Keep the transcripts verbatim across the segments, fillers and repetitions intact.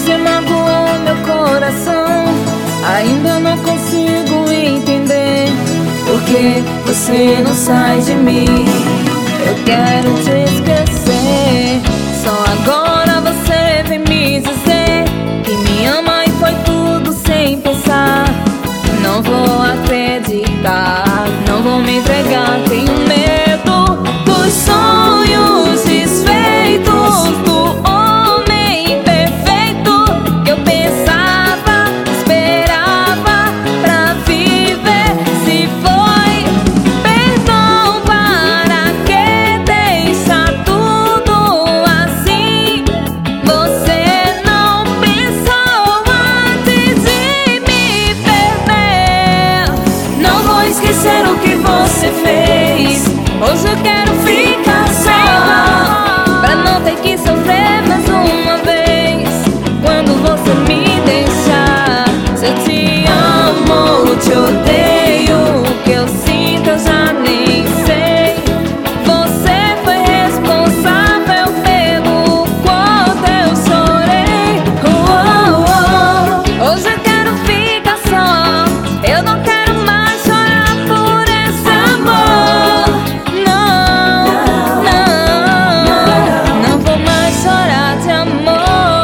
Você magoou meu coração. Ainda não consigo entender por que você não sai de mim. Eu quero te esquecer, só agora você vem me dizer que me ama e foi tudo sem pensar. Não vou acreditar, não vou me entregar. Tenho medo dos sonhos desfeitos, do homem perfeito que eu pensava, esperava pra viver. Se foi perdão, para que deixa tudo assim? Você não pensou antes de me perder. Não vou esquecer o que você fez. Hoje eu quero ficar só, pra não ter que sofrer mais uma vez. Quando você me deixar, se eu te amo ou te odeio, o que eu sinto eu já nem sei. Você foi responsável pelo quanto eu chorei. Oh, oh, oh. Hoje eu quero ficar só, eu não quero mais chorar por esse amor. Não, não, não vou mais chorar de amor.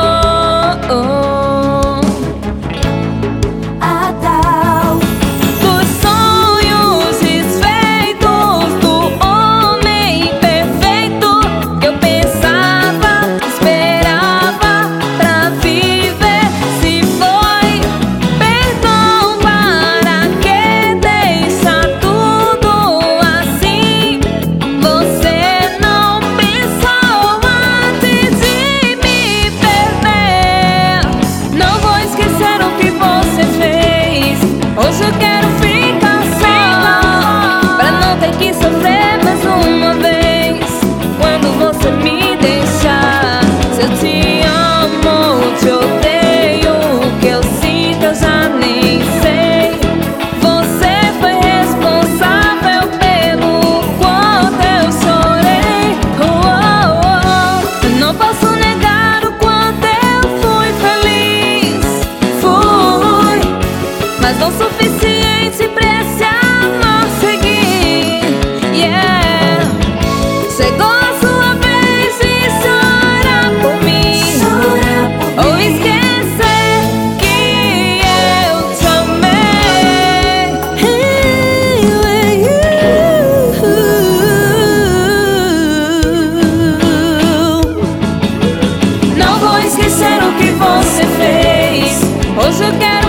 Dos sonhos desfeitos, do homem perfeito que eu pensava, esperava pra viver. Se foi perdão, para que deixa tudo assim? Você não pensou antes de me perder. Não vou esquecer o que você fez. Hoje eu quero ficar só, pra não ter que sofrer mais uma vez. Quando você me deixar, se eu te amo ou te odeio, o que eu sinto eu já nem sei. Você foi responsável pelo quanto eu chorei. Oh, oh, oh. Eu não posso negar o quanto eu fui feliz. Fui, mas não suficiente pra esse amor seguir. Yeah. Chegou a sua vez de chorar por mim, ou esquecer que eu te amei. Não vou esquecer o que você fez. Hoje eu quero